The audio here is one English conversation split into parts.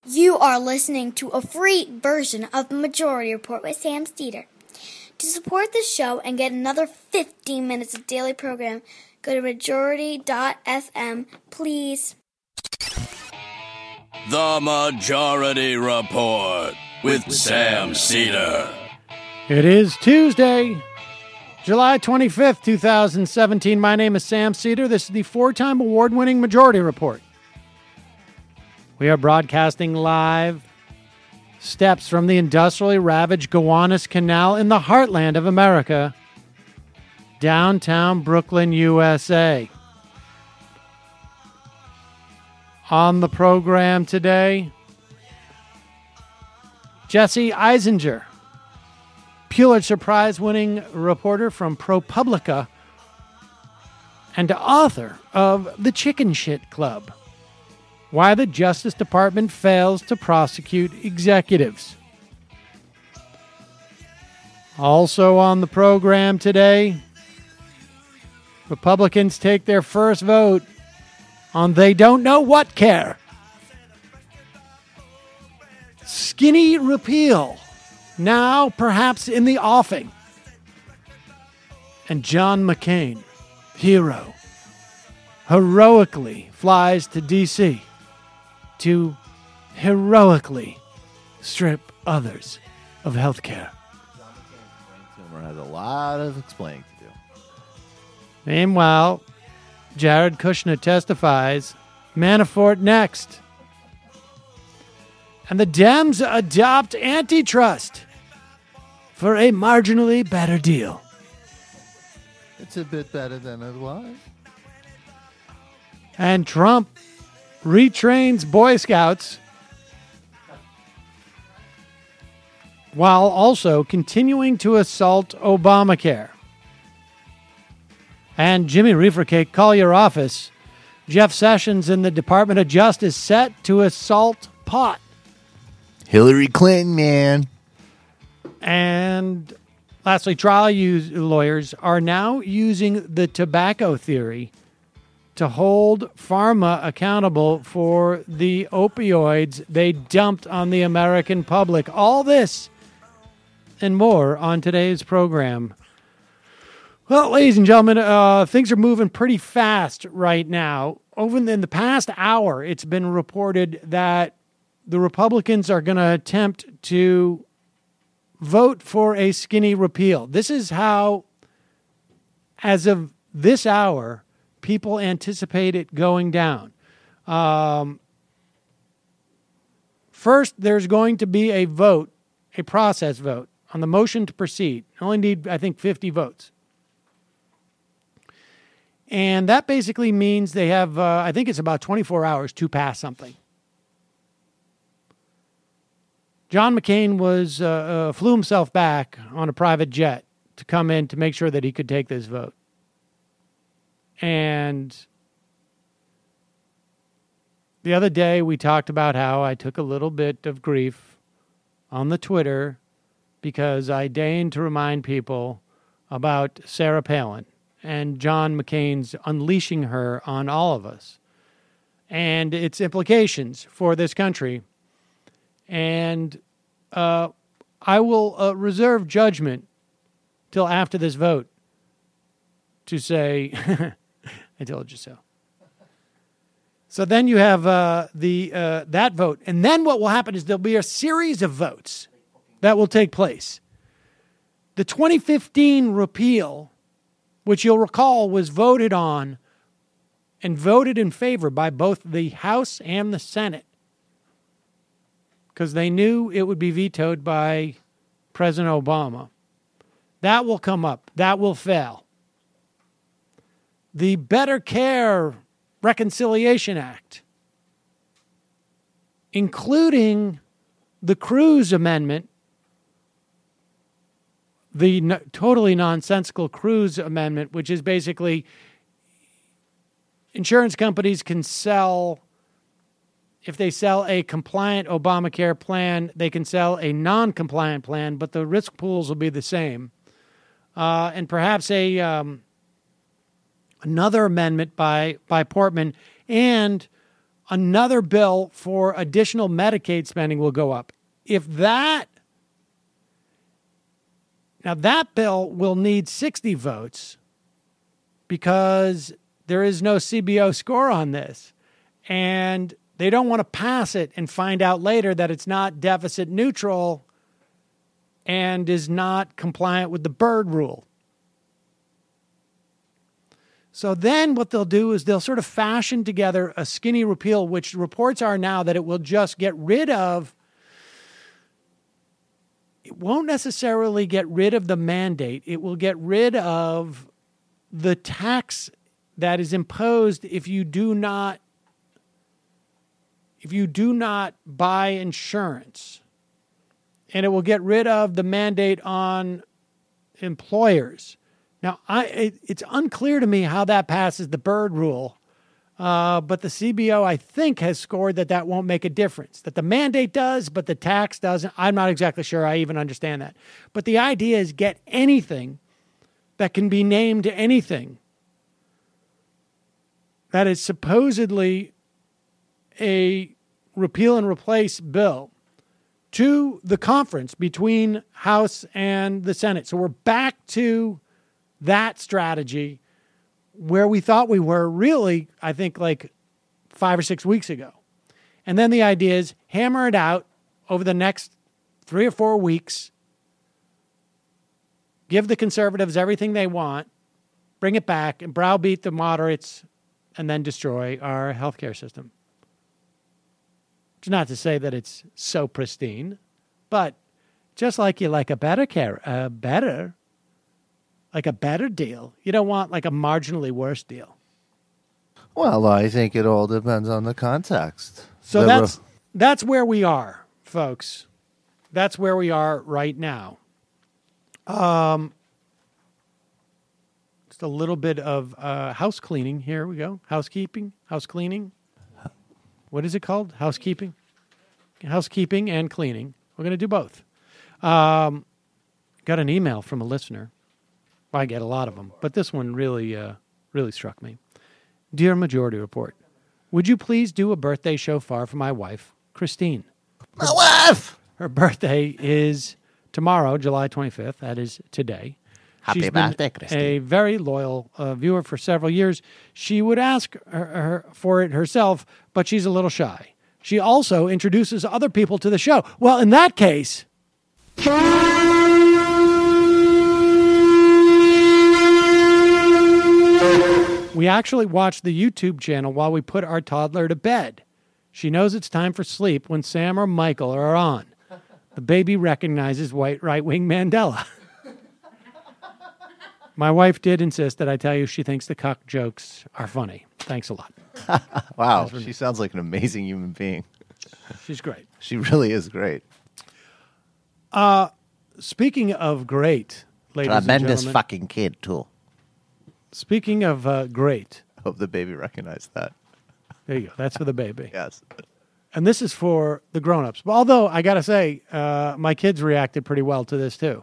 You are listening to a free version of the Majority Report with Sam Steeder. To support the show and get another 15 minutes of daily program, go to majority.fm, please. The Majority Report with Sam Steeder. It is Tuesday, July 25th, 2017. My name is Sam Steeder. This is the four-time award-winning Majority Report. We are broadcasting live steps from the industrially ravaged Gowanus Canal in the heartland of America, downtown Brooklyn, USA. On the program today, Jesse Eisinger, Pulitzer Prize-winning reporter from ProPublica and author of The Chicken Shit Club. Why the Justice Department fails to prosecute executives. Also on the program today, Republicans take their first vote on they don't know what care. Skinny repeal, now perhaps in the offing. And John McCain, hero, heroically flies to D.C. to heroically strip others of health care. John McCain's brain tumor has a lot of explaining to do. Meanwhile, Jared Kushner testifies, Manafort next. And the Dems adopt antitrust for a marginally better deal. It's a bit better than it was. And Trump retrains Boy Scouts while also continuing to assault Obamacare. And Jimmy Reefercake, call your office. Jeff Sessions in the Department of Justice set to assault pot. Hillary Clinton, man. And lastly, trial lawyers are now using the tobacco theory to hold pharma accountable for the opioids they dumped on the American public. All this and more on today's program. Well, ladies and gentlemen, things are moving pretty fast right now. In the past hour, it's been reported that the Republicans are going to attempt to vote for a skinny repeal. This is how, as of this hour, people anticipate it going down. First, there's going to be a vote, a process vote, on the motion to proceed. Only need, I think, 50 votes. And that basically means they have, I think it's about 24 hours to pass something. John McCain flew himself back on a private jet to come in to make sure that he could take this vote. And the other day we talked about how I took a little bit of grief on the Twitter because I deigned to remind people about Sarah Palin and John McCain's unleashing her on all of us and its implications for this country. And I will reserve judgment till after this vote to say, I told you so. So then you have that vote. And then what will happen is there'll be a series of votes that will take place. The 2015 repeal, which you'll recall was voted on and voted in favor by both the House and the Senate, because they knew it would be vetoed by President Obama. That will come up. That will fail. The Better Care Reconciliation Act, including the Cruz Amendment, the totally nonsensical Cruz Amendment, which is basically insurance companies can sell, if they sell a compliant Obamacare plan, they can sell a non-compliant plan, but the risk pools will be the same. And perhaps another amendment by Portman and another bill for additional Medicaid spending will go up. Now that bill will need 60 votes because there is no CBO score on this. And they don't want to pass it and find out later that it's not deficit neutral and is not compliant with the Byrd rule. So then what they'll do is they'll sort of fashion together a skinny repeal, which reports are now that it will just get rid of, it won't necessarily get rid of the mandate. It will get rid of the tax that is imposed if you do not buy insurance. And it will get rid of the mandate on employers. Now, it's unclear to me how that passes the Byrd rule, but the CBO, I think, has scored that won't make a difference. That the mandate does, but the tax doesn't. I'm not exactly sure I even understand that. But the idea is get anything that can be named anything that is supposedly a repeal and replace bill to the conference between House and the Senate. So we're back to that strategy where we thought we were really, I think, like 5 or 6 weeks ago. And then the idea is hammer it out over the next 3 or 4 weeks, give the conservatives everything they want, bring it back, and browbeat the moderates, and then destroy our healthcare system. It's not to say that it's so pristine, but just like you like a better deal, you don't want like a marginally worse deal. Well, I think it all depends on the context. So that's where we are, folks. That's where we are right now. Just a little bit of house cleaning. Here we go. Housekeeping, house cleaning. What is it called? Housekeeping? Housekeeping and cleaning. We're going to do both. Got an email from a listener. I get a lot of them, but this one really struck me. Dear Majority Report, would you please do a birthday shofar for my wife, Christine? My wife! Her birthday is tomorrow, July 25th. That is today. Happy birthday, Christine. A very loyal viewer for several years. She would ask her for it herself, but she's a little shy. She also introduces other people to the show. Well, in that case... we actually watch the YouTube channel while we put our toddler to bed. She knows it's time for sleep when Sam or Michael are on. The baby recognizes white right-wing Mandela. My wife did insist that I tell you she thinks the cuck jokes are funny. Thanks a lot. Wow, she sounds like an amazing human being. She's great. She really is great. Speaking of great, ladies and gentlemen. Tremendous fucking kid, too. Speaking of great. I hope the baby recognized that. There you go. That's for the baby. Yes. And this is for the grown-ups. Although, I got to say, my kids reacted pretty well to this, too.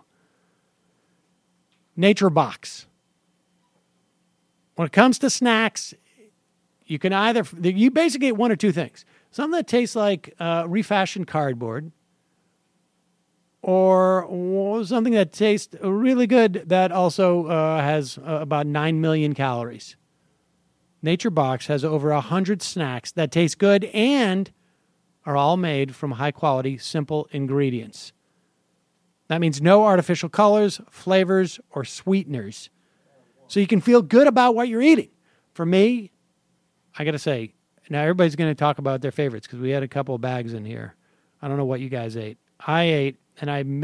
Nature Box. When it comes to snacks, you basically get one or two things. Something that tastes like refashioned cardboard, or something that tastes really good that also has about 9 million calories. Nature Box has over 100 snacks that taste good and are all made from high-quality, simple ingredients. That means no artificial colors, flavors, or sweeteners. So you can feel good about what you're eating. For me, I got to say, now everybody's going to talk about their favorites because we had a couple of bags in here. I don't know what you guys ate. I ate, and I'm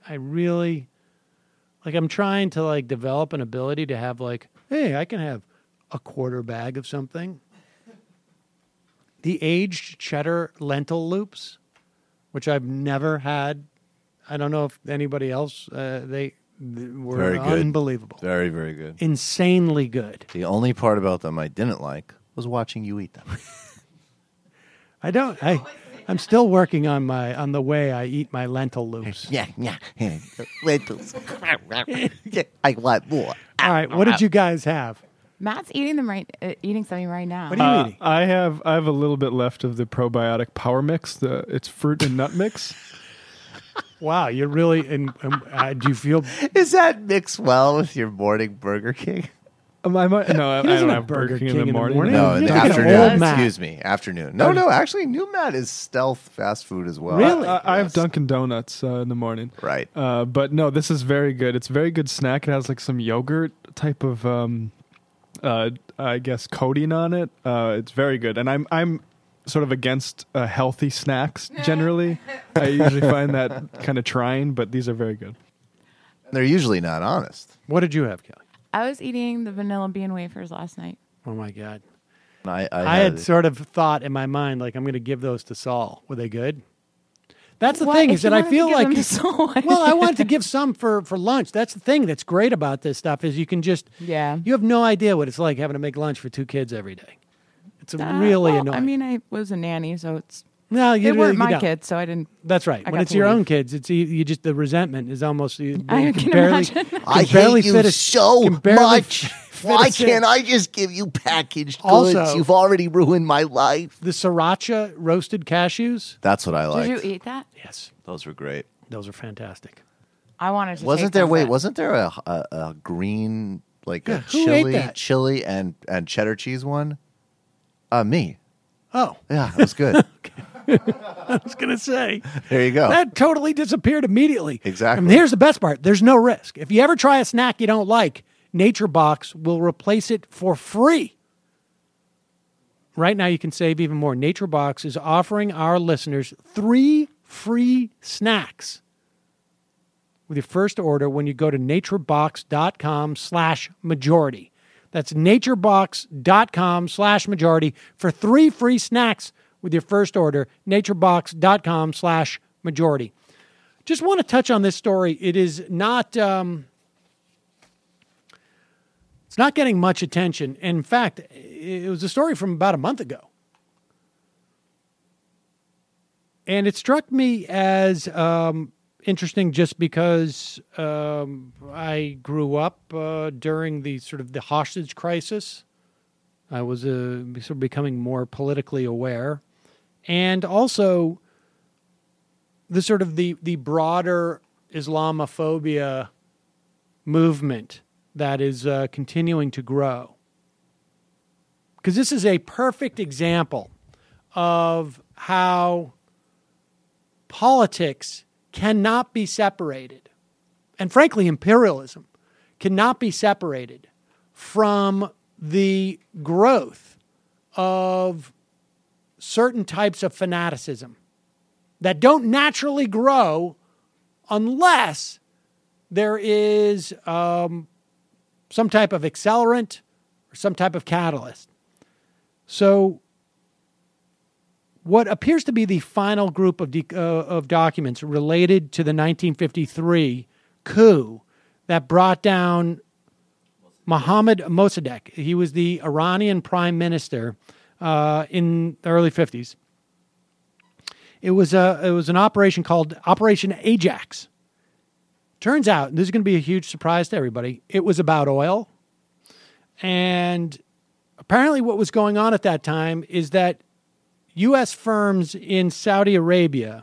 trying to develop an ability to have hey, I can have a quarter bag of something. The aged cheddar lentil loops, which I've never had. I don't know if anybody else, they were very good. Unbelievable. Very, very good. Insanely good. The only part about them I didn't like was watching you eat them. I'm still working on the way I eat my lentil loops. Yeah. Lentils. I want more. All right, what did you guys have? Matt's eating something right now. What are you eating? I have a little bit left of the probiotic power mix. It's fruit and nut mix. Wow, you're really. Do you feel? Is that mixed well with your morning Burger King? I don't doesn't have have Burger King in the morning. No, in the You're thinking of afternoon. old Matt. Excuse me, afternoon. No, actually, new Matt is stealth fast food as well. Really? I have Yes. Dunkin' Donuts in the morning. Right. But no, this is very good. It's a very good snack. It has like some yogurt type of, I guess, coating on it. It's very good. And I'm sort of against healthy snacks generally. I usually find that kind of trying, but these are very good. They're usually not honest. What did you have, Kelly? I was eating the vanilla bean wafers last night. Oh my God! I had sort of thought in my mind like I'm going to give those to Saul. Were they good? That's the What? thing If is that you I wanted to feel give like them to Saul, well, I wanted to give some for lunch. That's the thing that's great about this stuff is you can just Yeah. you have no idea what it's like having to make lunch for 2 kids every day. It's really well, annoying. I mean, I was a nanny, so it's no, you they really, weren't you my don't. kids, so I didn't. That's right. I When got it's to your own leave. kids, it's you just the resentment is almost you I can can barely imagine. I barely hate fit you a- so can barely much. fit Why a sip. can't I just give you packaged Also- goods? You've already ruined my life. the sriracha roasted cashews. That's what I like. Did you eat that? Yes, Those were great. those are fantastic. I wanted to. Wasn't take there? some Wait, of that. wasn't there a green like Yeah, a who ate that? chili and cheddar cheese one? Me. Oh, Yeah, it was good. I was gonna say. There you go. That totally disappeared immediately. Exactly. And here's the best part. There's no risk. If you ever try a snack you don't like, Nature Box will replace it for free. Right now you can save even more. Nature Box is offering our listeners 3 free snacks with your first order when you go to naturebox.com/majority. That's naturebox.com/majority for 3 free snacks with your first order, naturebox.com/majority. Just want to touch on this story. It is not, it's not getting much attention. In fact, it was a story from about a month ago. And it struck me as interesting just because I grew up during the sort of the hostage crisis. I was sort of becoming more politically aware. And also the sort of the broader Islamophobia movement that is continuing to grow. Because this is a perfect example of how politics cannot be separated, and frankly, imperialism cannot be separated from the growth of certain types of fanaticism that don't naturally grow unless there is some type of accelerant or some type of catalyst. So what appears to be the final group of documents related to the 1953 coup that brought down Mohammad Mossadegh. He was the Iranian prime minister in the early 50s. It was an operation called Operation Ajax. Turns out, and this is going to be a huge surprise to everybody, it was about oil. And apparently what was going on at that time is that U.S. firms in Saudi Arabia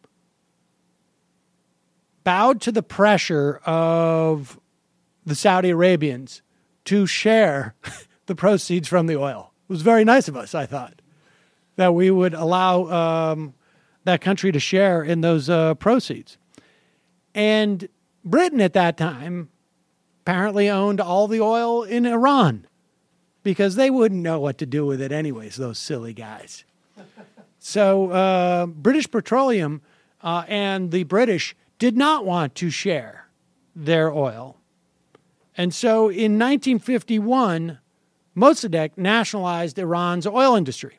bowed to the pressure of the Saudi Arabians to share the proceeds from the oil. It was very nice of us, I thought, that we would allow that country to share in those proceeds. And Britain at that time apparently owned all the oil in Iran because they wouldn't know what to do with it anyways, those silly guys. So British Petroleum and the British did not want to share their oil. And so in 1951, Mossadegh nationalized Iran's oil industry.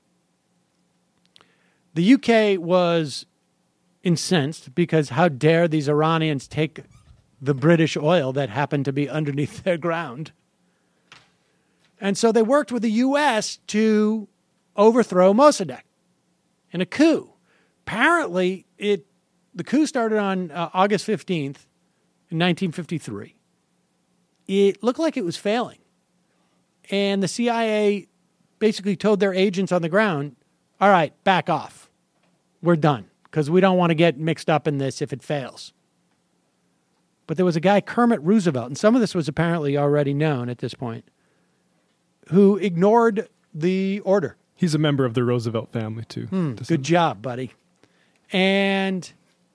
The UK was incensed because how dare these Iranians take the British oil that happened to be underneath their ground. And so they worked with the U.S. to overthrow Mossadegh in a coup. Apparently, the coup started on August 15th in 1953. It looked like it was failing. And the CIA basically told their agents on the ground, all right, back off. We're done because we don't want to get mixed up in this if it fails. But there was a guy, Kermit Roosevelt, and some of this was apparently already known at this point, who ignored the order. He's a member of the Roosevelt family, too. Good job, buddy. And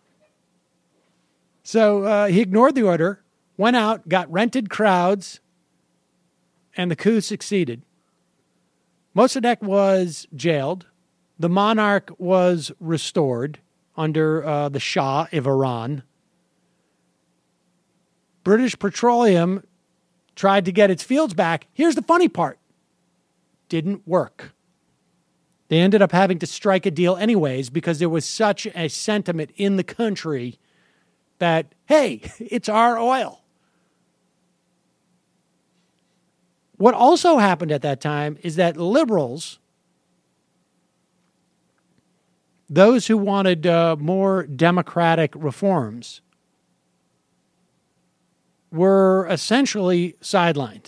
so he ignored the order, went out, got rented crowds, and the coup succeeded. Mossadegh was jailed. The monarch was restored under the Shah of Iran. British Petroleum tried to get its fields back. Here's the funny part. Didn't work. They ended up having to strike a deal anyways because there was such a sentiment in the country that, hey, it's our oil. What also happened at that time is that liberals, those who wanted more democratic reforms, were essentially sidelined.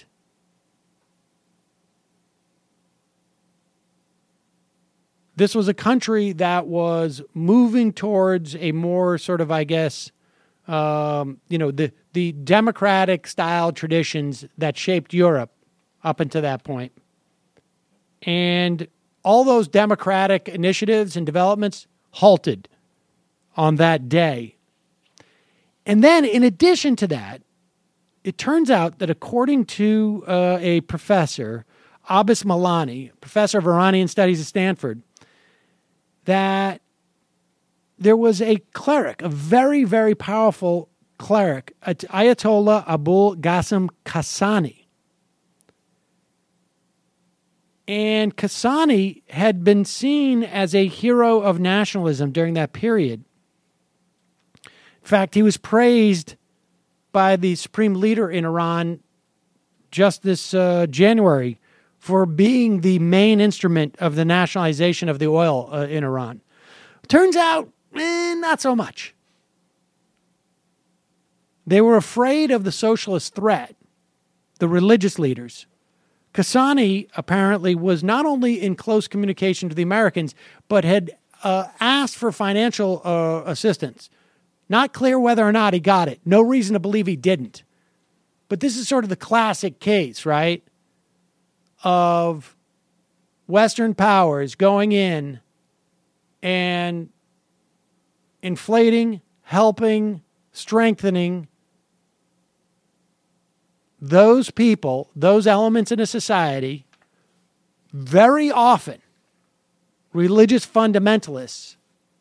This was a country that was moving towards a more sort of, I guess, the democratic style traditions that shaped Europe up until that point. And all those democratic initiatives and developments halted on that day. And then in addition to that, it turns out that according to a professor, Abbas Milani, professor of Iranian studies at Stanford, that there was a cleric, a very, very powerful cleric, Ayatollah Abul Qasim Qassani. And Qassani had been seen as a hero of nationalism during that period. In fact, he was praised by the supreme leader in Iran just this January for being the main instrument of the nationalization of the oil in Iran. Turns out, not so much. They were afraid of the socialist threat, the religious leaders. Qassani apparently was not only in close communication to the Americans, but had asked for financial assistance. Not clear whether or not he got it. No reason to believe he didn't. But this is sort of the classic case, right? Of Western powers going in and inflating, helping, strengthening those people, those elements in a society, very often religious fundamentalists,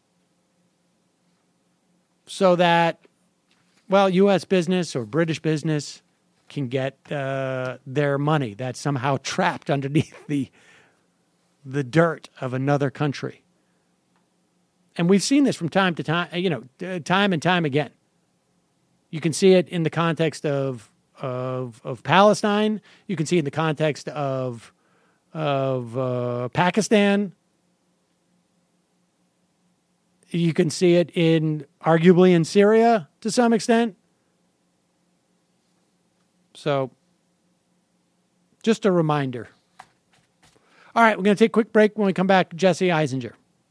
so that, well, U.S. business or British business can get their money that's somehow trapped underneath the dirt of another country. And we've seen this from time to time, time and time again. You can see it in the context of Palestine. You can see it in the context of Pakistan. You can see it arguably in Syria to some extent. So, just a reminder. All right, we're going to take a quick break. When we come back, Jesse Eisinger.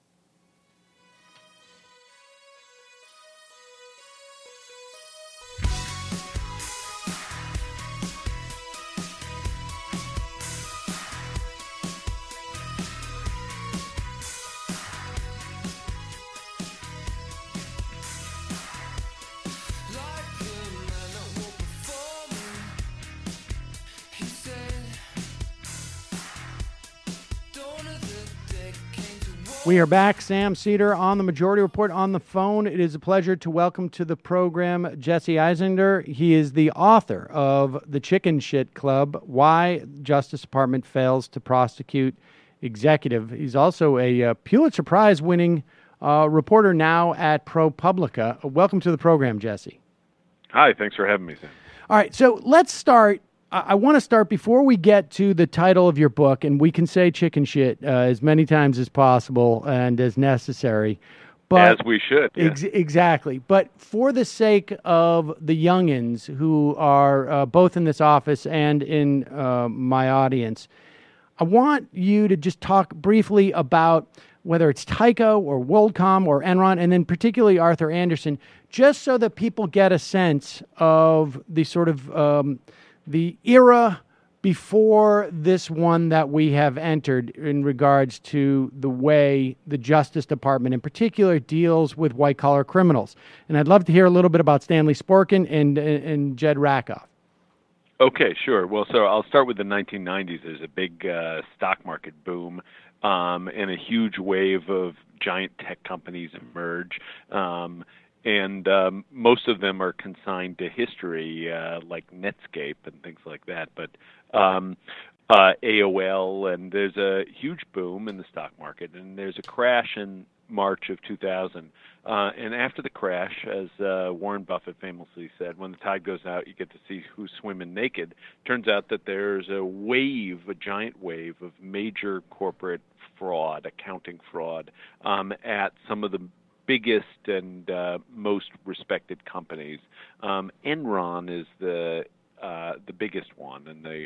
We are back. Sam Seder on the Majority Report on the phone. It is a pleasure to welcome to the program Jesse Eisinger. He is the author of The Chicken Shit Club, Why Justice Department Fails to Prosecute Executive. He's also a Pulitzer Prize-winning reporter now at ProPublica. Welcome to the program, Jesse. Hi, thanks for having me, Sam. All right, so let's start. I want to start before we get to the title of your book, and we can say chicken shit as many times as possible and as necessary. But as we should. Yeah. Exactly. But for the sake of the youngins who are both in this office and in my audience, I want you to just talk briefly about whether it's Tyco or WorldCom or Enron, and then particularly Arthur Andersen, just so that people get a sense of the sort of the era before this one that we have entered in regards to the way the Justice Department in particular deals with white-collar criminals. And I'd love to hear a little bit about Stanley Sporkin and Jed Rakoff. Okay, sure. Well, so I'll start with the 1990s. There's a big stock market boom and a huge wave of giant tech companies emerge. And most of them are consigned to history, like Netscape and things like that. But AOL, and there's a huge boom in the stock market, and there's a crash in March of 2000. And after the crash, as Warren Buffett famously said, when the tide goes out, you get to see who's swimming naked. Turns out that there's a giant wave of major corporate fraud, accounting fraud, at some of the biggest and most respected companies. Enron is the biggest one and the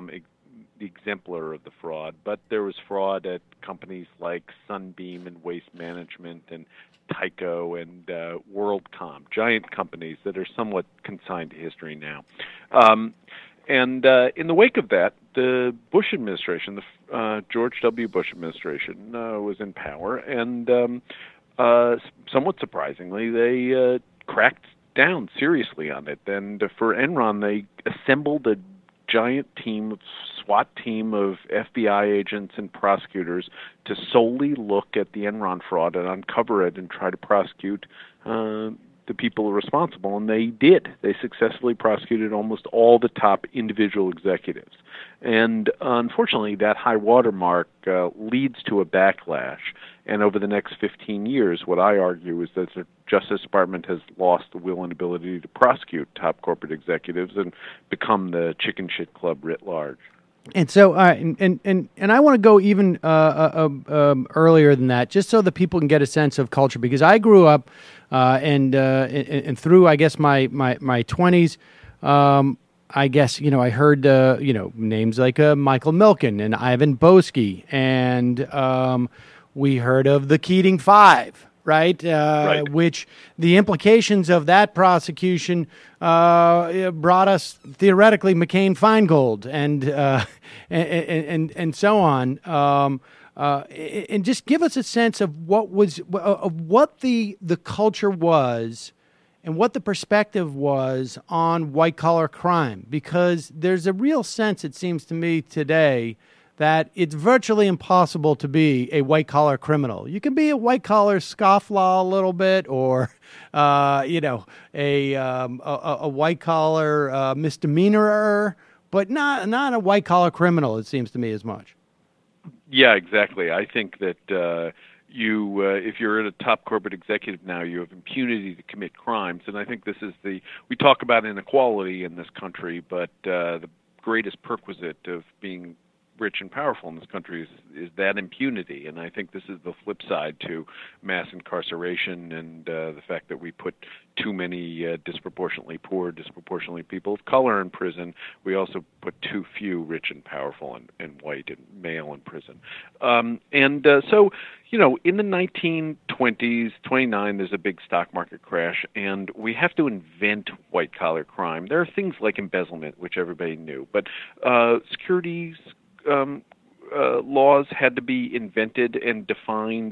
exemplar of the fraud, but there was fraud at companies like Sunbeam and Waste Management and Tyco and WorldCom, giant companies that are somewhat consigned to history now. And in the wake of that, the Bush administration, the George W. Bush administration, was in power, and somewhat surprisingly, they cracked down seriously on it. And for Enron, they assembled a giant SWAT team of FBI agents and prosecutors to solely look at the Enron fraud and uncover it and try to prosecute the people responsible. And they did. They successfully prosecuted almost all the top individual executives. And unfortunately, that high watermark leads to a backlash. And over the next 15 years, what I argue is that the Justice Department has lost the will and ability to prosecute top corporate executives and become the chicken shit club writ large. And so, and I want to go even earlier than that, just so that people can get a sense of culture. Because I grew up, and through, I guess, my 20s, I guess, I heard, names like Michael Milken and Ivan Boesky, and we heard of the Keating Five, right? Right. Which the implications of that prosecution brought us theoretically McCain-Feingold and so on. And just give us a sense of what the culture was and what the perspective was on white-collar crime, because there's a real sense, it seems to me today, that it's virtually impossible to be a white-collar criminal. You can be a white-collar scofflaw a little bit, or a white-collar misdemeanorer, but not a white-collar criminal, it seems to me, as much. Yeah, exactly. I think that if you're a top corporate executive now, you have impunity to commit crimes, and I think this is we talk about inequality in this country, but the greatest perquisite of being rich and powerful in this country is that impunity, and I think this is the flip side to mass incarceration and the fact that we put too many disproportionately poor, disproportionately people of color in prison. We also put too few rich and powerful and white and male in prison. So, in the 1920s, 29, there's a big stock market crash, and we have to invent white-collar crime. There are things like embezzlement, which everybody knew, but securities laws had to be invented and defined,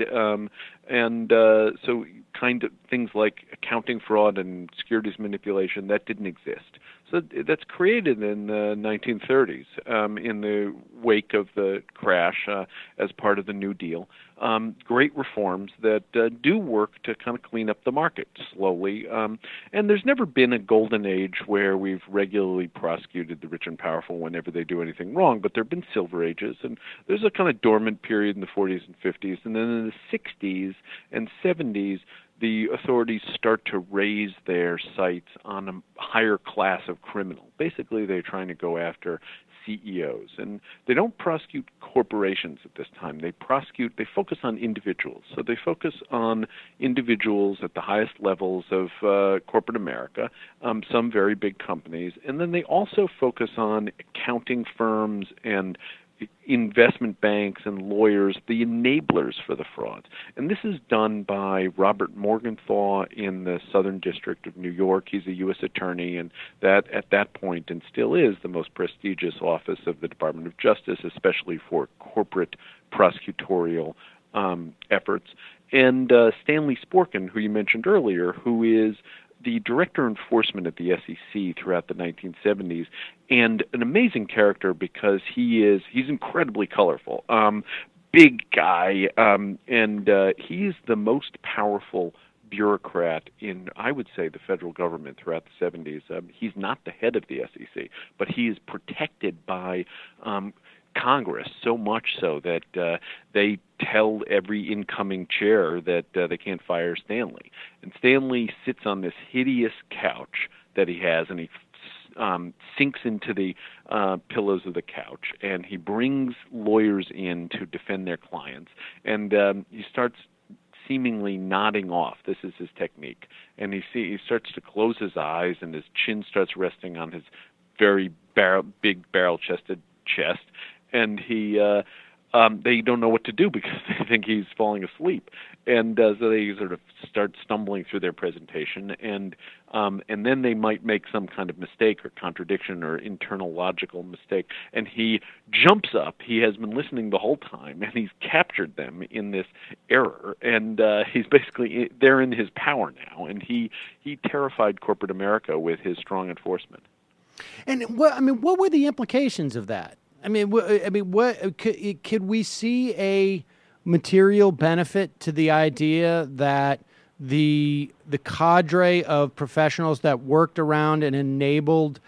so kind of things like accounting fraud and securities manipulation, that didn't exist. So that's created in the 1930s in the wake of the crash as part of the New Deal. Great reforms that do work to kind of clean up the market slowly. And there's never been a golden age where we've regularly prosecuted the rich and powerful whenever they do anything wrong, but there have been silver ages, and there's a kind of dormant period in the 40s and 50s. And then in the 60s and 70s, the authorities start to raise their sights on a higher class of criminal. Basically, they're trying to go after CEOs, and they don't prosecute corporations at this time. They focus on individuals. So they focus on individuals at the highest levels of corporate America, some very big companies, and then they also focus on accounting firms and investment banks and lawyers, the enablers for the frauds. And this is done by Robert Morgenthau in the Southern District of New York. He's a U.S. attorney, and that at that point, and still is, the most prestigious office of the Department of Justice, especially for corporate prosecutorial efforts. And Stanley Sporkin, who you mentioned earlier, who is the director of enforcement at the SEC throughout the 1970s, and an amazing character because he's incredibly colorful, big guy, and he's the most powerful bureaucrat in, I would say, the federal government throughout the 70s. He's not the head of the SEC, but he is protected by Congress, so much so that they tell every incoming chair that they can't fire Stanley. And Stanley sits on this hideous couch that he has, and he sinks into the pillows of the couch, and he brings lawyers in to defend their clients, and he starts seemingly nodding off. This is his technique. And he starts to close his eyes, and his chin starts resting on his very big barrel-chested chest, and they don't know what to do because they think he's falling asleep, and so they sort of start stumbling through their presentation, and then they might make some kind of mistake or contradiction or internal logical mistake, and he jumps up. He has been listening the whole time, and he's captured them in this error, and they're in his power now, and he terrified corporate America with his strong enforcement. And what were the implications of that? What could we see a material benefit to the idea that the cadre of professionals that worked around and enabled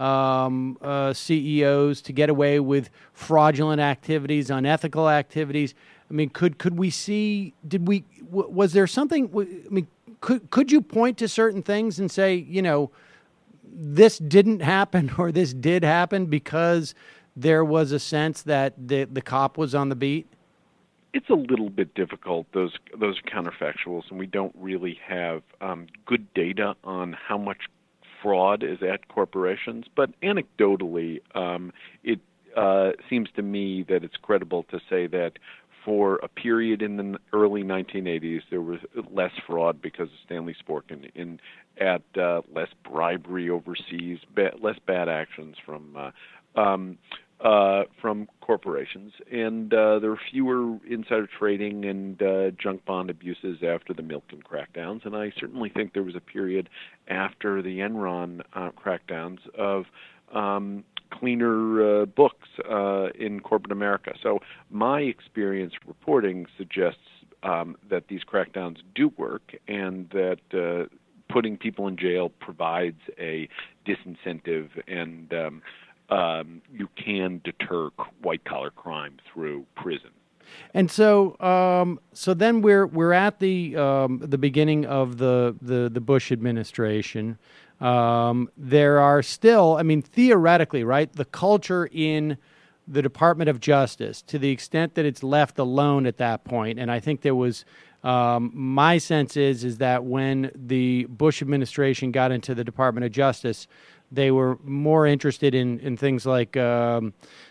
CEOs to get away with fraudulent activities, unethical activities? Could we see? Was there something? Could you point to certain things and say, this didn't happen or this did happen because there was a sense that the cop was on the beat? It's a little bit difficult, those counterfactuals, and we don't really have good data on how much fraud is at corporations. But anecdotally, it seems to me that it's credible to say that for a period in the early 1980s, there was less fraud because of Stanley Sporkin, at less bribery overseas, less bad actions from corporations, and there were fewer insider trading and junk bond abuses after the Milken crackdowns. And I certainly think there was a period after the Enron crackdowns of cleaner books in corporate America. So my experience reporting suggests that these crackdowns do work, and that putting people in jail provides a disincentive, and you can deter white-collar crime through prison. And so, so then we're at the beginning of the Bush administration. There are still, theoretically, right, the culture in the Department of Justice, to the extent that it's left alone at that point, and I think there was, my sense is that when the Bush administration got into the Department of Justice, they were more interested in things like the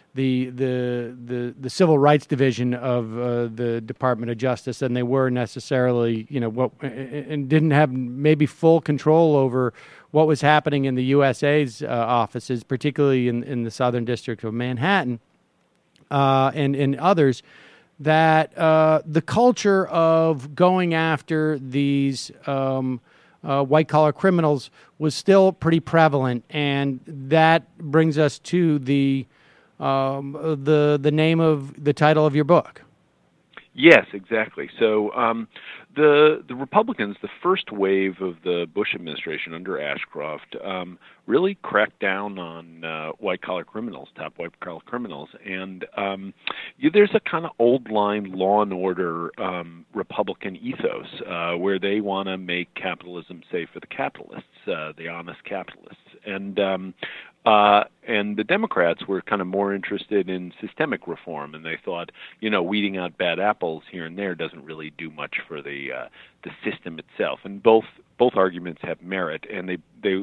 Civil Rights Division of the Department of Justice than they were necessarily, and didn't have maybe full control over what was happening in the USA's offices, particularly in the Southern District of Manhattan and in others, that the culture of going after these white-collar criminals was still pretty prevalent, and that brings us to the name of the title of your book. Yes, exactly. So the Republicans, the first wave of the Bush administration under Ashcroft, really cracked down on white-collar criminals, top white-collar criminals. And there's a kind of old-line law and order Republican ethos where they want to make capitalism safe for the capitalists, the honest capitalists. And the Democrats were kind of more interested in systemic reform, and they thought, weeding out bad apples here and there doesn't really do much for the system itself. And both arguments have merit, and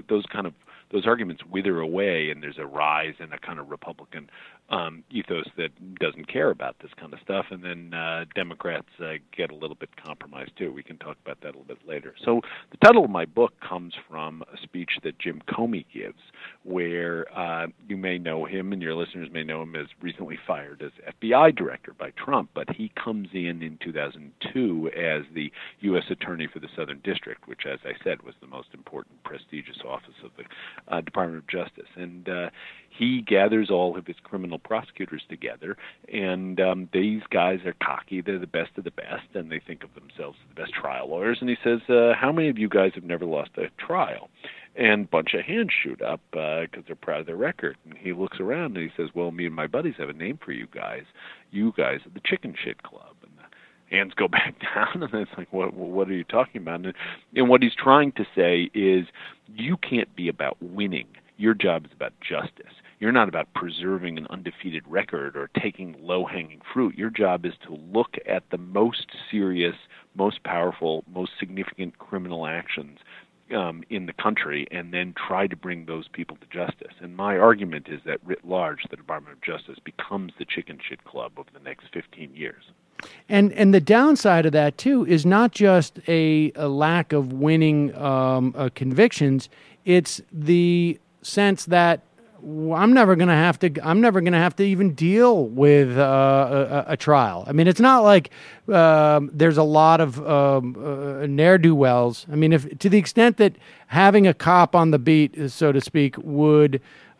those arguments wither away, and there's a rise in a kind of Republican ethos that doesn't care about this kind of stuff, and then Democrats get a little bit compromised too. We can talk about that a little bit later. So the title of my book comes from a speech that Jim Comey gives, where you may know him, and your listeners may know him as recently fired as FBI director by Trump, but he comes in 2002 as the U.S. Attorney for the Southern District, which, as I said, was the most important, prestigious office of the Department of Justice. And he gathers all of his criminal prosecutors together, and these guys are cocky. They're the best of the best, and they think of themselves as the best trial lawyers. And he says, how many of you guys have never lost a trial? And a bunch of hands shoot up because they're proud of their record. And he looks around and he says, well, me and my buddies have a name for you guys. You guys are the Chicken Shit Club. And the hands go back down, and it's like, what are you talking about? And what he's trying to say is, you can't be about winning. Your job is about justice. You're not about preserving an undefeated record or taking low-hanging fruit. Your job is to look at the most serious, most powerful, most significant criminal actions in the country, and then try to bring those people to justice. And my argument is that, writ large, the Department of Justice becomes the Chicken Shit Club over the next 15 years. And the downside of that, too, is not just a lack of winning convictions. It's the sense that I'm never going to have to even deal with a trial. I mean, it's not like there's a lot of ne'er-do-wells. I mean, if to the extent that having a cop on the beat, so to speak, would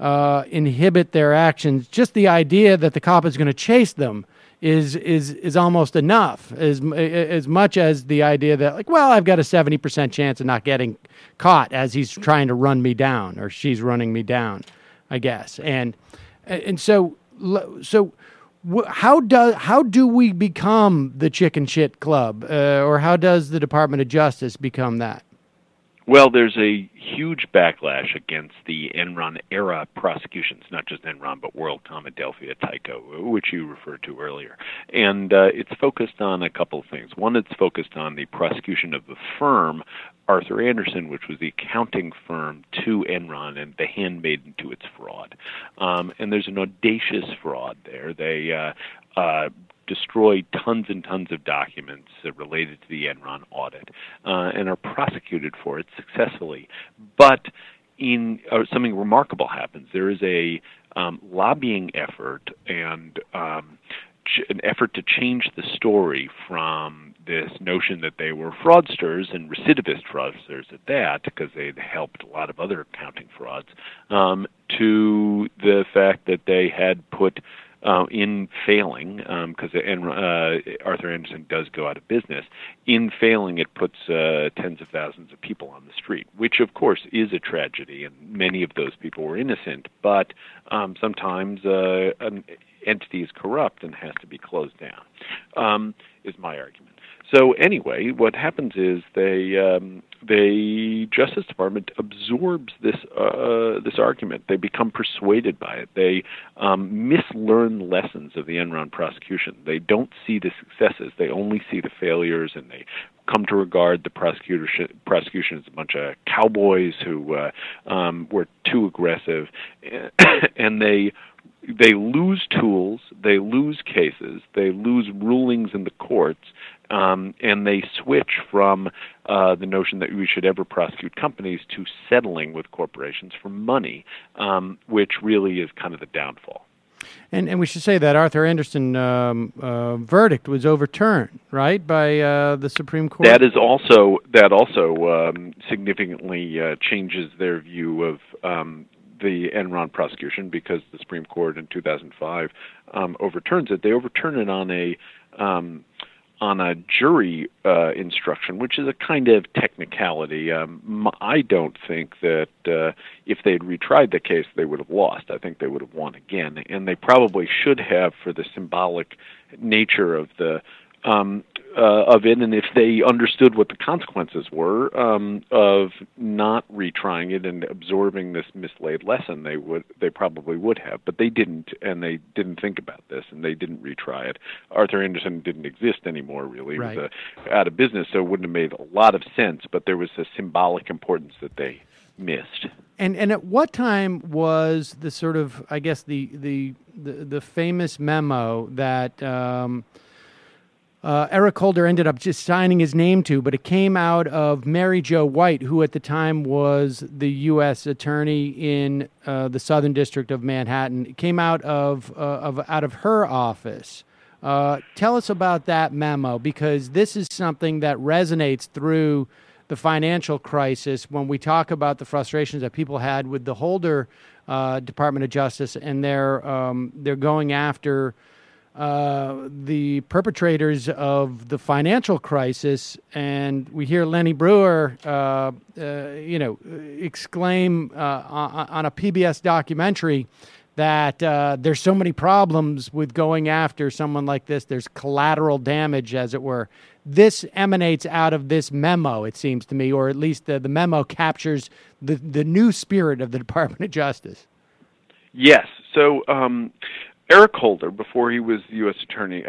inhibit their actions, just the idea that the cop is going to chase them is almost enough. As much as the idea that, like, well, I've got a 70% chance of not getting caught as he's trying to run me down or she's running me down, I guess. And so how do we become the Chicken Shit Club, or how does the Department of Justice become that? Well, there's a huge backlash against the Enron-era prosecutions, not just Enron, but WorldCom, Adelphia, Tyco, which you referred to earlier. And it's focused on a couple of things. One, it's focused on the prosecution of the firm, Arthur Andersen, which was the accounting firm to Enron and the handmaiden to its fraud. And there's an audacious fraud there. They destroyed tons and tons of documents related to the Enron audit and are prosecuted for it successfully. But something remarkable happens. There is a lobbying effort and an effort to change the story from this notion that they were fraudsters and recidivist fraudsters at that, because they'd helped a lot of other accounting frauds, to the fact that they had put in failing, because Arthur Andersen does go out of business, in failing it puts tens of thousands of people on the street, which of course is a tragedy, and many of those people were innocent, but sometimes an entity is corrupt and has to be closed down, is my argument. So anyway, what happens is the Justice Department absorbs this argument. They become persuaded by it. They mislearn lessons of the Enron prosecution. They don't see the successes. They only see the failures, and they come to regard the prosecution as a bunch of cowboys who were too aggressive, and they lose tools, they lose cases, they lose rulings in the courts, and they switch from the notion that we should ever prosecute companies to settling with corporations for money, which really is kind of the downfall. And we should say that Arthur Andersen verdict was overturned, right, by the Supreme Court? That also significantly changes their view of the Enron prosecution, because the Supreme Court in 2005 overturns it. They overturn it on a jury instruction, which is a kind of technicality. I don't think that if they'd retried the case, they would have lost. I think they would have won again, and they probably should have, for the symbolic nature of the of it, and if they understood what the consequences were of not retrying it and absorbing this mislaid lesson, they probably would have, but they didn't, and they didn't think about this, and they didn't retry it. Arthur Andersen didn't exist anymore, really. Right. He was out of business, so it wouldn't have made a lot of sense, but there was a symbolic importance that they missed. And at what time was the sort of, I guess, the famous memo that Eric Holder ended up just signing his name to, but it came out of Mary Jo White, who at the time was the U.S. attorney in the Southern District of Manhattan. It came out of her office. Tell us about that memo, because this is something that resonates through the financial crisis when we talk about the frustrations that people had with the Holder Department of Justice, and they're going after the perpetrators of the financial crisis. And we hear Lenny Brewer, exclaim on a PBS documentary that there's so many problems with going after someone like this. There's collateral damage, as it were. This emanates out of this memo, it seems to me, or at least the memo captures the new spirit of the Department of Justice. Yes. So Eric Holder, before he was U.S. Attorney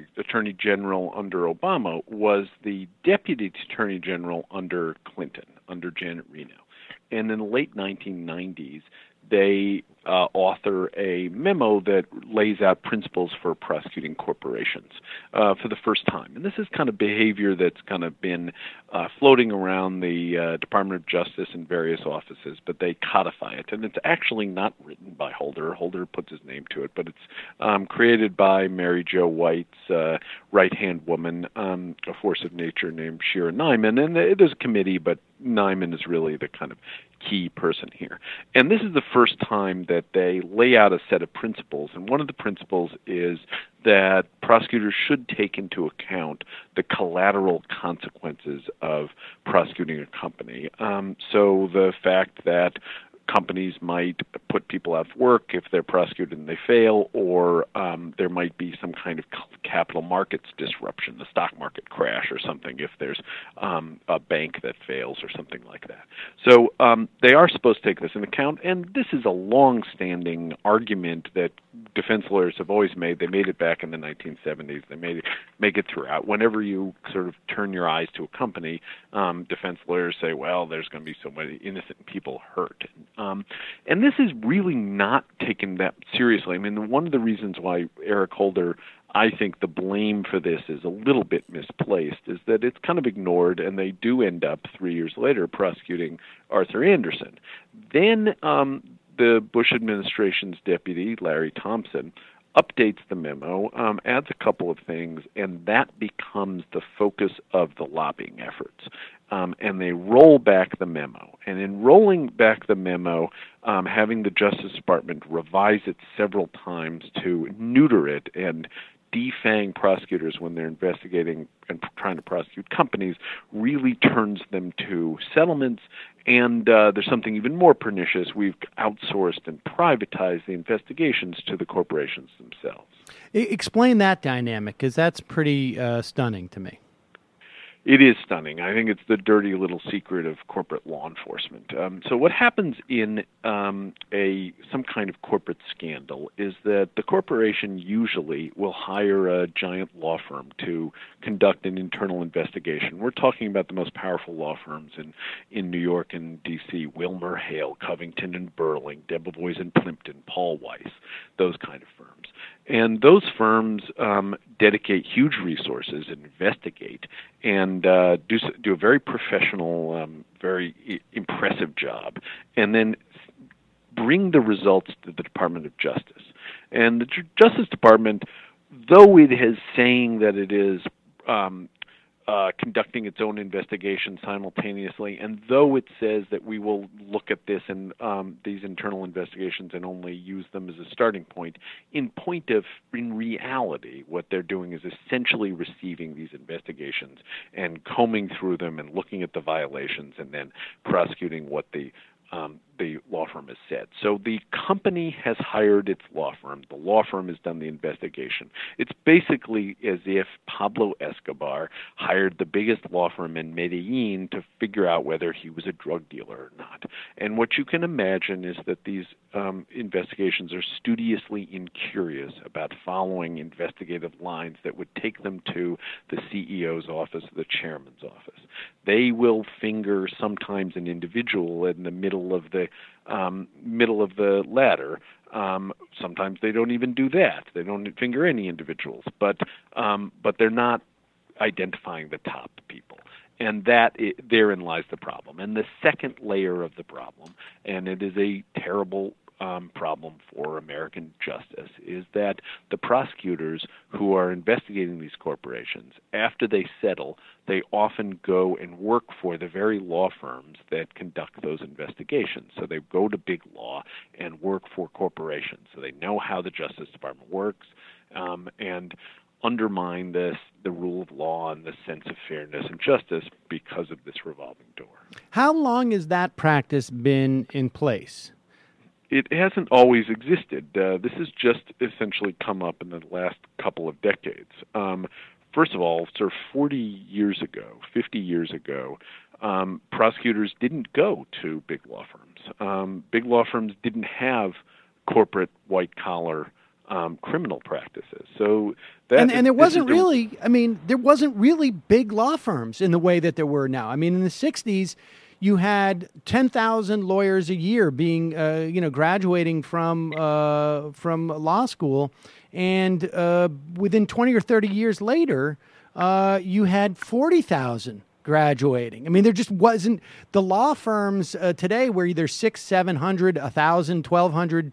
General under Obama, was the Deputy Attorney General under Clinton, under Janet Reno. And in the late 1990s, they author a memo that lays out principles for prosecuting corporations for the first time. And this is kind of behavior that's kind of been floating around the Department of Justice in various offices, but they codify it. And it's actually not written by Holder. Holder puts his name to it, but it's created by Mary Jo White's right-hand woman, a force of nature named Shira Nyman. And there's a committee, but Nyman is really the kind of key person here. And this is the first time that they lay out a set of principles. And one of the principles is that prosecutors should take into account the collateral consequences of prosecuting a company. So the fact that companies might put people out of work if they're prosecuted and they fail, or there might be some kind of capital markets disruption, the stock market crash or something, if there's a bank that fails or something like that. So they are supposed to take this into account, and this is a long-standing argument that defense lawyers have always made. They made it back in the 1970s. They make it throughout. Whenever you sort of turn your eyes to a company, defense lawyers say, well, there's going to be so many innocent people hurt. And this is really not taken that seriously. I mean, one of the reasons why Eric Holder, I think the blame for this is a little bit misplaced, is that it's kind of ignored, and they do end up 3 years later prosecuting Arthur Andersen. Then the Bush administration's deputy, Larry Thompson, updates the memo, adds a couple of things, and that becomes the focus of the lobbying efforts. And they roll back the memo. And in rolling back the memo, having the Justice Department revise it several times to neuter it and defang prosecutors when they're investigating and trying to prosecute companies really turns them to settlements. And there's something even more pernicious. We've outsourced and privatized the investigations to the corporations themselves. Explain that dynamic, because that's pretty stunning to me. It is stunning. I think it's the dirty little secret of corporate law enforcement. So what happens in some kind of corporate scandal is that the corporation usually will hire a giant law firm to conduct an internal investigation. We're talking about the most powerful law firms in New York and D.C., Wilmer Hale, Covington and Burling, Debevoise and Plimpton, Paul Weiss, those kind of firms. And those firms dedicate huge resources and investigate and do a very professional, very impressive job, and then bring the results to the Department of Justice. And the Justice Department, though it is saying that it is conducting its own investigation simultaneously, and though it says that we will look at this and these internal investigations and only use them as a starting point, in reality, what they're doing is essentially receiving these investigations and combing through them and looking at the violations and then prosecuting what the the law firm has said. So the company has hired its law firm. The law firm has done the investigation. It's basically as if Pablo Escobar hired the biggest law firm in Medellin to figure out whether he was a drug dealer or not. And what you can imagine is that these investigations are studiously incurious about following investigative lines that would take them to the CEO's office, the chairman's office. They will finger sometimes an individual in the middle of the ladder. Sometimes they don't even do that. They don't finger any individuals, but they're not identifying the top people. And therein lies the problem. And the second layer of the problem, and it is a terrible problem for American justice, is that the prosecutors who are investigating these corporations, after they settle, they often go and work for the very law firms that conduct those investigations. So they go to big law and work for corporations. So they know how the Justice Department works, and undermine the rule of law and the sense of fairness and justice because of this revolving door. How long has that practice been in place? It hasn't always existed. This has just essentially come up in the last couple of decades. First of all, sort of 40 years ago, 50 years ago, prosecutors didn't go to big law firms. Big law firms didn't have corporate white-collar criminal practices. So that and there wasn't really, there wasn't really big law firms in the way that there were now. I mean, in the 60s, you had 10,000 lawyers a year being, graduating from law school, and within 20 or 30 years later, you had 40,000 graduating. I mean, there just wasn't the law firms today where either 600, 700, 1,000, 1,200,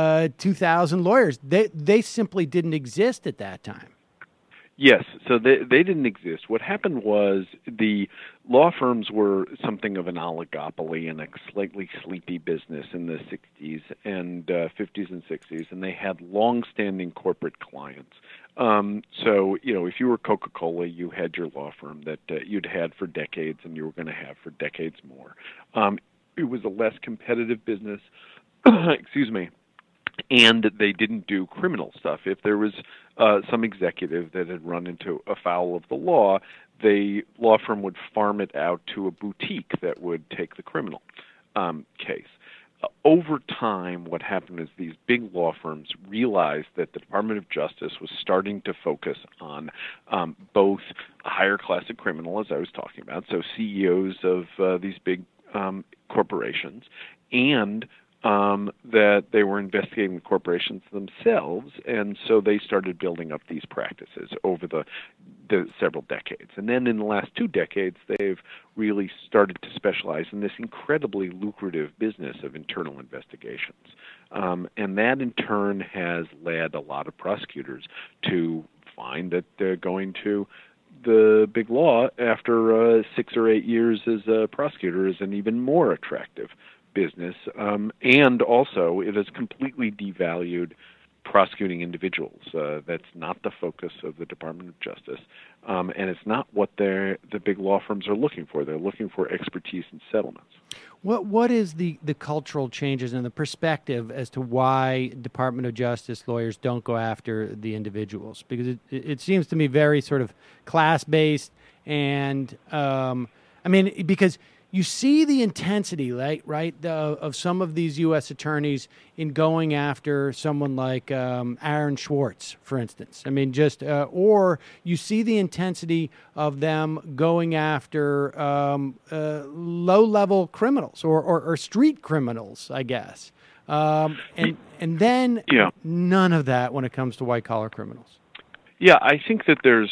2,000 lawyers. They simply didn't exist at that time. Yes, so they didn't exist. What happened was the law firms were something of an oligopoly and a slightly sleepy business in the 60s and 50s and 60s, and they had long-standing corporate clients. So, if you were Coca-Cola, you had your law firm that you'd had for decades and you were going to have for decades more. It was a less competitive business, excuse me, and they didn't do criminal stuff. If there was some executive that had run into afoul of the law, the law firm would farm it out to a boutique that would take the criminal case. Over time, what happened is these big law firms realized that the Department of Justice was starting to focus on both a higher class of criminal, as I was talking about, so CEOs of these big corporations, and that they were investigating the corporations themselves, and so they started building up these practices over the several decades. And then in the last 2 decades, they've really started to specialize in this incredibly lucrative business of internal investigations. And that, in turn, has led a lot of prosecutors to find that they're going to the big law after 6 or 8 years as a prosecutor is an even more attractive business, and also it has completely devalued prosecuting individuals. That's not the focus of the Department of Justice, and it's not what the big law firms are looking for. They're looking for expertise in settlements. What is the cultural changes and the perspective as to why Department of Justice lawyers don't go after the individuals? Because it seems to me very sort of class-based, and because you see the intensity, right, of some of these U.S. attorneys in going after someone like Aaron Schwartz, for instance. I mean, or you see the intensity of them going after low-level criminals or street criminals, I guess. And then none of that when it comes to white-collar criminals. Yeah, I think that there's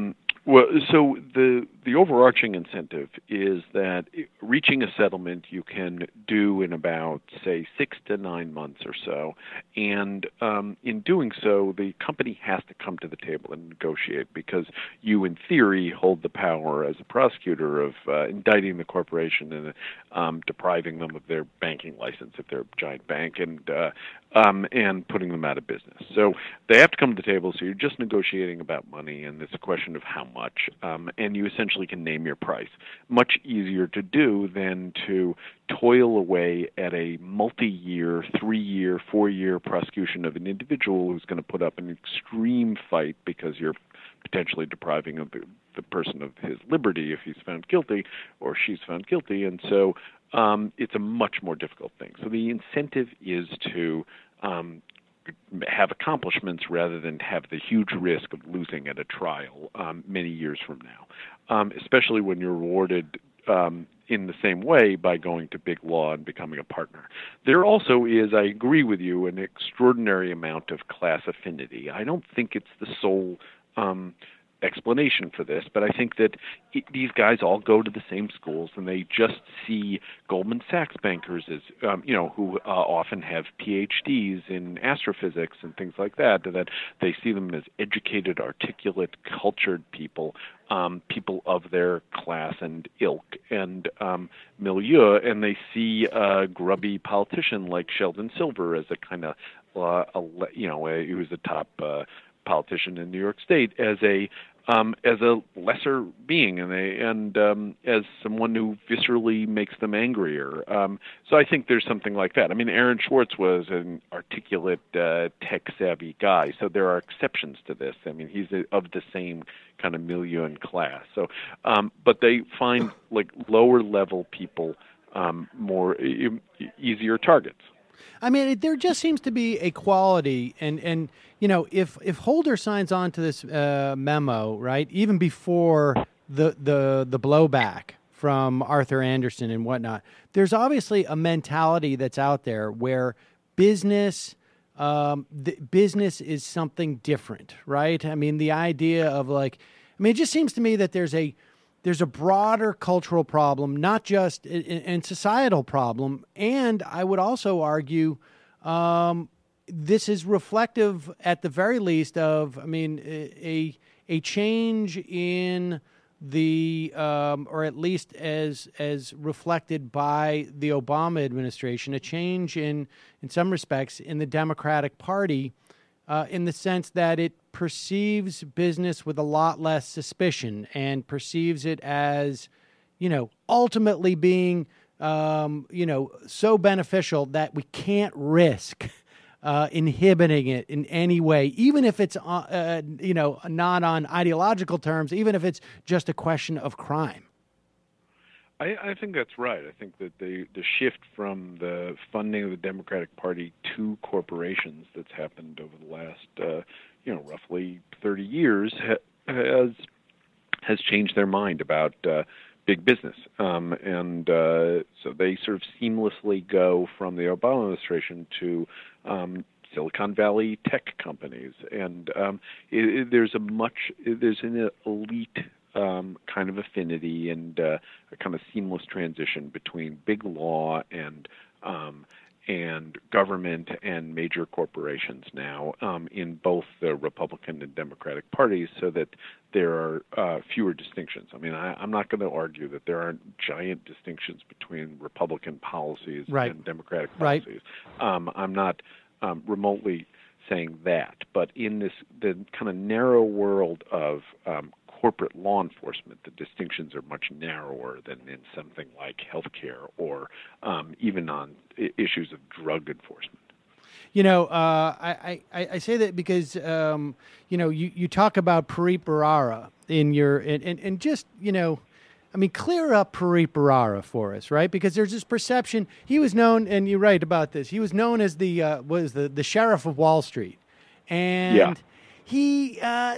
so the overarching incentive is that reaching a settlement you can do in about, say, 6 to 9 months or so, and in doing so, the company has to come to the table and negotiate because you, in theory, hold the power as a prosecutor of indicting the corporation and depriving them of their banking license if they're a giant bank and putting them out of business. So they have to come to the table, so you're just negotiating about money, and it's a question of how much, and you essentially essentially can name your price. Much easier to do than to toil away at a multi-year, 3-year, 4-year prosecution of an individual who's going to put up an extreme fight because you're potentially depriving of the person of his liberty if he's found guilty or she's found guilty. And so it's a much more difficult thing. So the incentive is to have accomplishments rather than have the huge risk of losing at a trial many years from now, especially when you're rewarded in the same way by going to big law and becoming a partner. There also is, I agree with you, an extraordinary amount of class affinity. I don't think it's the sole explanation for this, but I think that these guys all go to the same schools, and they just see Goldman Sachs bankers as, who often have PhDs in astrophysics and things like that, that they see them as educated, articulate, cultured people, people of their class and ilk and milieu, and they see a grubby politician like Sheldon Silver as a kind of, he was a top politician in New York State as a lesser being and as someone who viscerally makes them angrier. So I think there's something like that. I mean, Aaron Swartz was an articulate, tech-savvy guy, so there are exceptions to this. I mean, he's of the same kind of milieu and class. So, but they find like lower-level people more easier targets. I mean, there just seems to be a quality, and if Holder signs on to this memo, right, even before the blowback from Arthur Andersen and whatnot, there's obviously a mentality that's out there where business is something different, right? I mean, the idea of it just seems to me that there's a broader cultural problem, not just and societal problem. And I would also argue this is reflective, at the very least, of, a change in the, or at least as reflected by the Obama administration, a change in some respects in the Democratic Party, in the sense that it perceives business with a lot less suspicion and perceives it as, ultimately being, so beneficial that we can't risk inhibiting it in any way, even if it's, not on ideological terms, even if it's just a question of crime. I think that's right. I think that the shift from the funding of the Democratic Party to corporations that's happened over the last, roughly 30 years has changed their mind about big business. So they sort of seamlessly go from the Obama administration to Silicon Valley tech companies. And there's an elite kind of affinity and a kind of seamless transition between big law and government and major corporations now in both the Republican and Democratic parties, so that there are fewer distinctions. I mean, I'm not going to argue that there aren't giant distinctions between Republican policies and Democratic policies. I'm not remotely saying that, but in the kind of narrow world of corporate law enforcement, the distinctions are much narrower than in something like healthcare or even on issues of drug enforcement. I say that because you talk about Preet Bharara in your and just clear up Preet Bharara for us, right? Because there's this perception he was known, and you're right about this. He was known as the sheriff of Wall Street, and he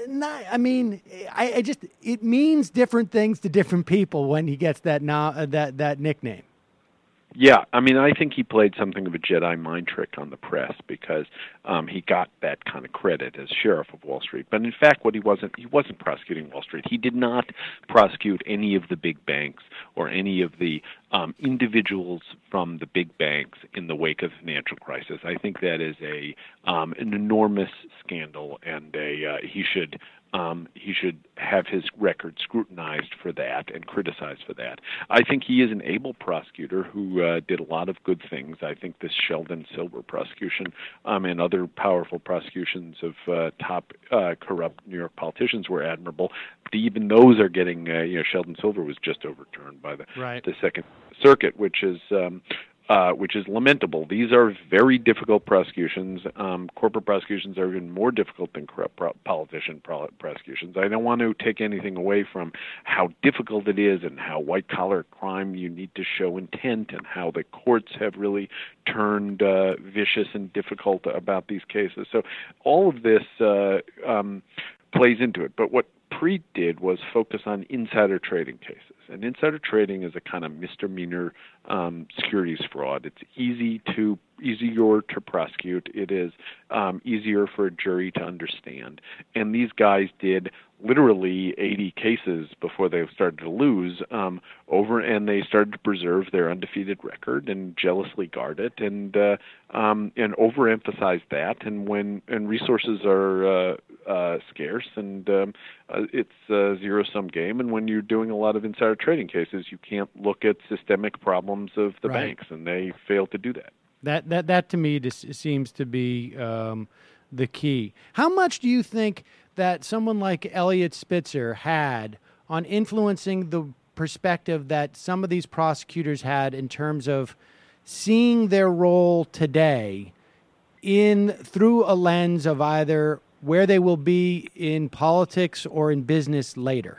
it means different things to different people when he gets that nickname. Yeah, I mean, I think he played something of a Jedi mind trick on the press because he got that kind of credit as sheriff of Wall Street. But in fact, he wasn't prosecuting Wall Street. He did not prosecute any of the big banks or any of the individuals from the big banks in the wake of the financial crisis. I think that is an enormous scandal, and he should he should have his record scrutinized for that and criticized for that. I think he is an able prosecutor who did a lot of good things. I think this Sheldon Silver prosecution and other powerful prosecutions of top corrupt New York politicians were admirable. But even those are getting, Sheldon Silver was just overturned by the Second Circuit, which is lamentable. These are very difficult prosecutions. Corporate prosecutions are even more difficult than corrupt politician prosecutions. I don't want to take anything away from how difficult it is and how white-collar crime you need to show intent and how the courts have really turned vicious and difficult about these cases. So all of this plays into it. But what Preet did was focus on insider trading cases. And insider trading is a kind of misdemeanor securities fraud. It's easier to prosecute. It is easier for a jury to understand. And these guys did literally 80 cases before they started to lose and they started to preserve their undefeated record and jealously guard it and overemphasize that. And resources are scarce and it's a zero-sum game. And when you're doing a lot of insider trading cases, you can't look at systemic problems of the banks, and they fail to do that. That to me seems to be the key. How much do you think that someone like Eliot Spitzer had on influencing the perspective that some of these prosecutors had in terms of seeing their role today through a lens of either where they will be in politics or in business later?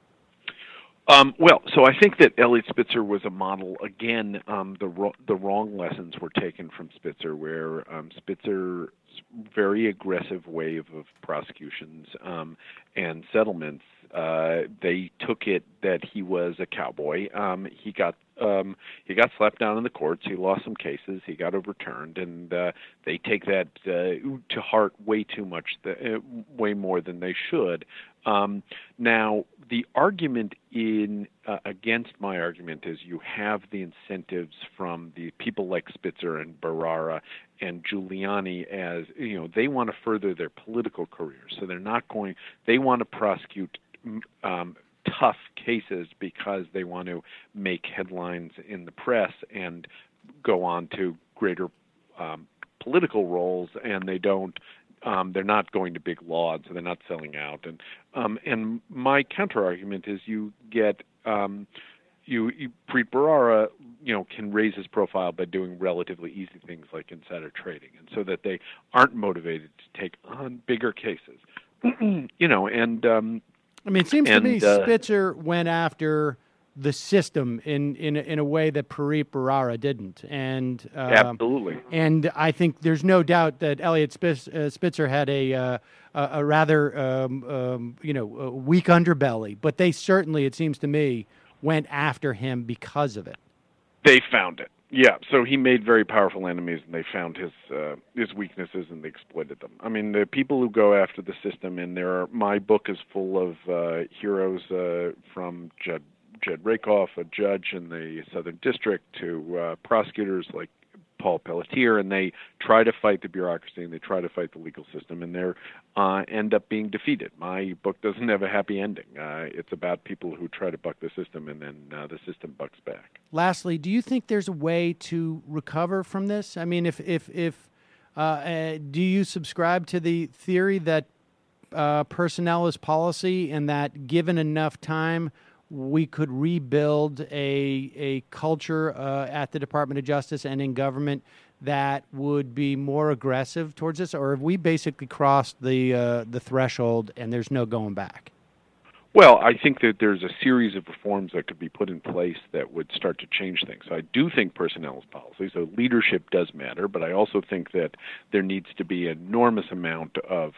So I think that Eliot Spitzer was a model. Again, the wrong lessons were taken from Spitzer, where Spitzer's very aggressive wave of prosecutions and settlements, they took it that he was a cowboy. He got slapped down in the courts. He lost some cases. He got overturned, and they take that to heart way too much, way more than they should. Now, the argument against my argument is you have the incentives from the people like Spitzer and Barrara and Giuliani as, they want to further their political careers. So they want to prosecute tough cases because they want to make headlines in the press and go on to greater political roles, and they're not going to big law, so they're not selling out. And my counter argument is you get Preet Bharara, can raise his profile by doing relatively easy things like insider trading, and so that they aren't motivated to take on bigger cases. It seems to me Spitzer went after the system in a way that Preet Bharara didn't, and absolutely. And I think there's no doubt that Eliot Spitzer had a rather weak underbelly, but they certainly, it seems to me, went after him because of it. They found it. Yeah, so he made very powerful enemies, and they found his weaknesses, and they exploited them. I mean, the people who go after the system, and my book is full of heroes from Judd Rakoff, a judge in the Southern District, to prosecutors like Paul Pelletier, and they try to fight the bureaucracy and they try to fight the legal system, and they end up being defeated. My book doesn't have a happy ending. It's about people who try to buck the system, and then the system bucks back. Lastly, do you think there's a way to recover from this? I mean, if do you subscribe to the theory that personnel is policy, and that given enough time, we could rebuild a culture at the Department of Justice and in government that would be more aggressive towards this, or have we basically crossed the threshold and there's no going back? Well, I think that there's a series of reforms that could be put in place that would start to change things. So I do think personnel is policy, so leadership does matter, but I also think that there needs to be an enormous amount of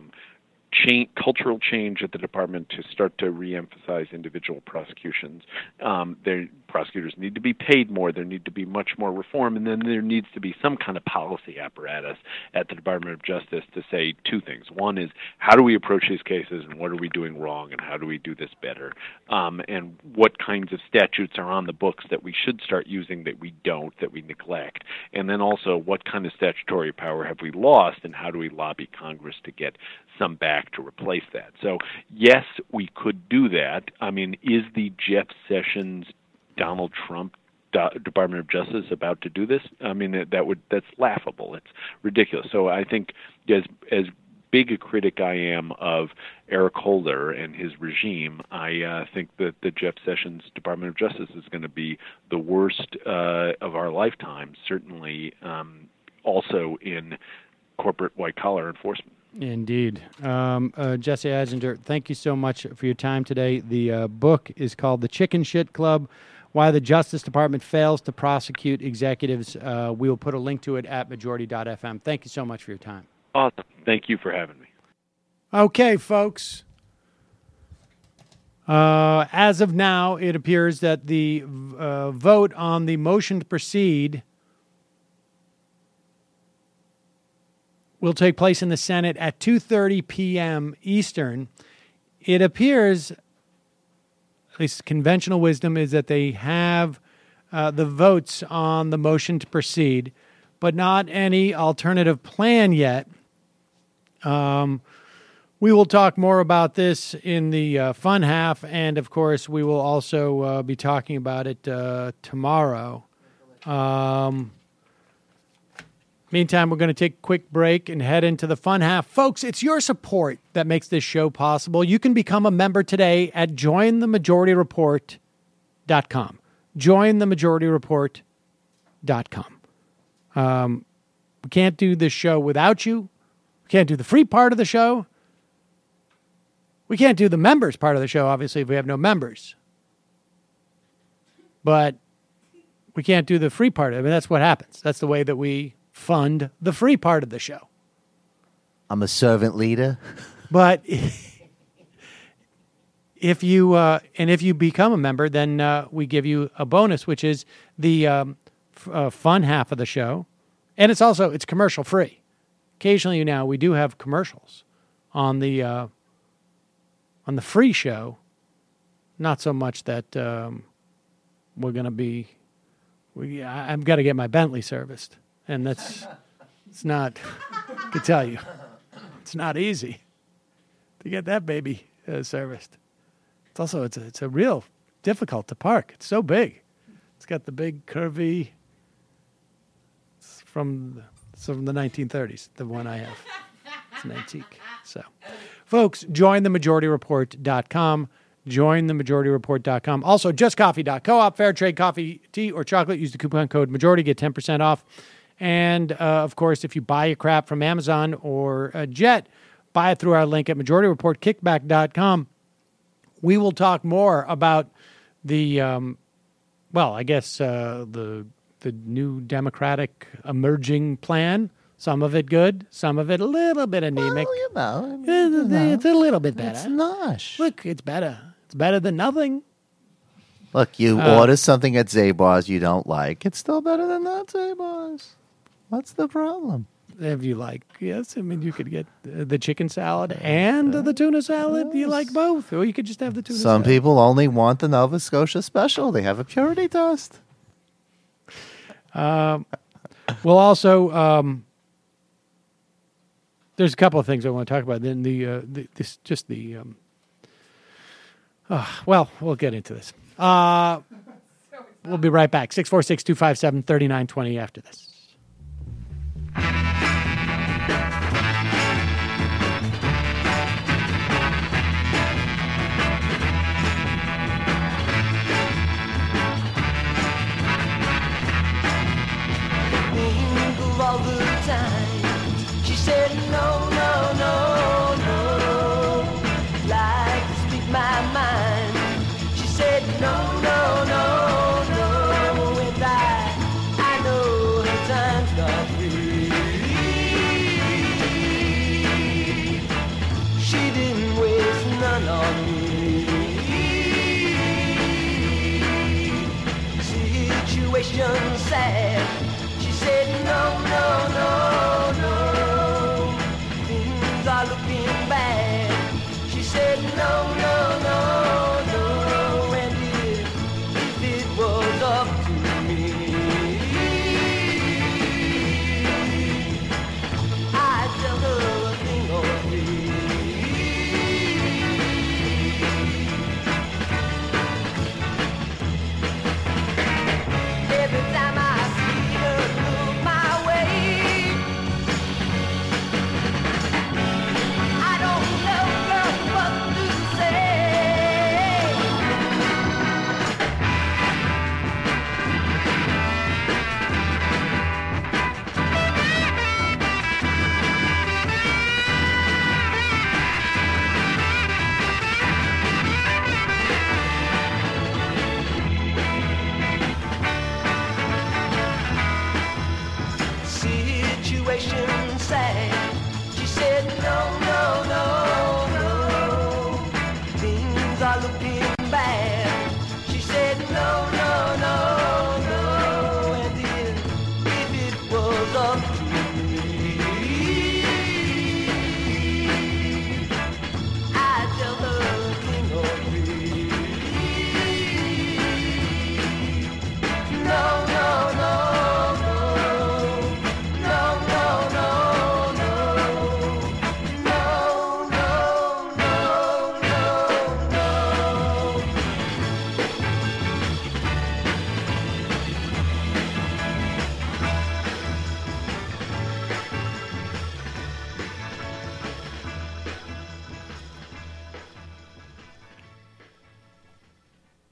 cultural change at the department to start to reemphasize individual prosecutions. Prosecutors need to be paid more. There need to be much more reform, and then there needs to be some kind of policy apparatus at the Department of Justice to say two things. One is, how do we approach these cases, and what are we doing wrong, and how do we do this better? And what kinds of statutes are on the books that we should start using that we don't, that we neglect? And then also, what kind of statutory power have we lost, and how do we lobby Congress to get some back back to replace that. So yes, we could do that. I mean, is the Jeff Sessions, Donald Trump Department of Justice about to do this? I mean, that's laughable. It's ridiculous. So I think as big a critic I am of Eric Holder and his regime, I think that the Jeff Sessions Department of Justice is going to be the worst of our lifetime, certainly also in corporate white-collar enforcement. Indeed. Jesse Eisendirt, thank you so much for your time today. The book is called The Chicken Shit Club, Why the Justice Department Fails to Prosecute Executives. We will put a link to it at majority.fm. Thank you so much for your time. Awesome. Thank you for having me. Okay, folks. As of now, it appears that the vote on the motion to proceed will take place in the Senate at 2:30 p.m. Eastern. It appears, at least conventional wisdom, is that they have the votes on the motion to proceed, but not any alternative plan yet. We will talk more about this in the fun half, and of course, we will also be talking about it tomorrow. Meantime, we're going to take a quick break and head into the fun half. Folks, it's your support that makes this show possible. You can become a member today at jointhemajorityreport.com. Jointhemajorityreport.com. We can't do this show without you. We can't do the free part of the show. We can't do the members part of the show, obviously, if we have no members. But we can't do the free part. I mean, that's what happens. That's the way that we fund the free part of the show. I'm a servant leader. But if you become a member, then we give you a bonus, which is the fun half of the show, and it's commercial free. Occasionally, now we do have commercials on the free show. Not so much that we're going to be. I've got to get my Bentley serviced. And it's not, I can tell you, it's not easy to get that baby serviced. It's also, it's a real difficult to park. It's so big. It's got the big curvy, it's from the 1930s, the one I have. It's an antique. So, folks, join themajorityreport.com. JoinTheMajorityReport.com. Also, JustCoffee.coop. Fair trade coffee, tea, or chocolate. Use the coupon code MAJORITY. Get 10% off. And, of course, if you buy your crap from Amazon or Jet, buy it through our link at MajorityReportKickback.com. We will talk more about the, the new Democratic emerging plan. Some of it good, some of it a little bit anemic. Well, it's a little bit better. It's not. Look, it's better. It's better than nothing. Look, you order something at Zabar's you don't like. It's still better than not Zabar's. What's the problem? If you like, yes. I mean, you could get the chicken salad and the tuna salad. You like both. Or you could just have the tuna salad. Some people only want the Nova Scotia special. They have a purity test. We'll also... there's a couple of things I want to talk about. Then we'll get into this. We'll be right back. 646-257-3920 after this. All the time, she said no, no, no, no, like to speak my mind. She said no, no, no, no, and I know her time's not free. She didn't waste none on me. Situation sad. She said no, no, no, no, things are looking bad. She said no, no, no, no, and if it was up to me, I'd tell her a thing or three. station.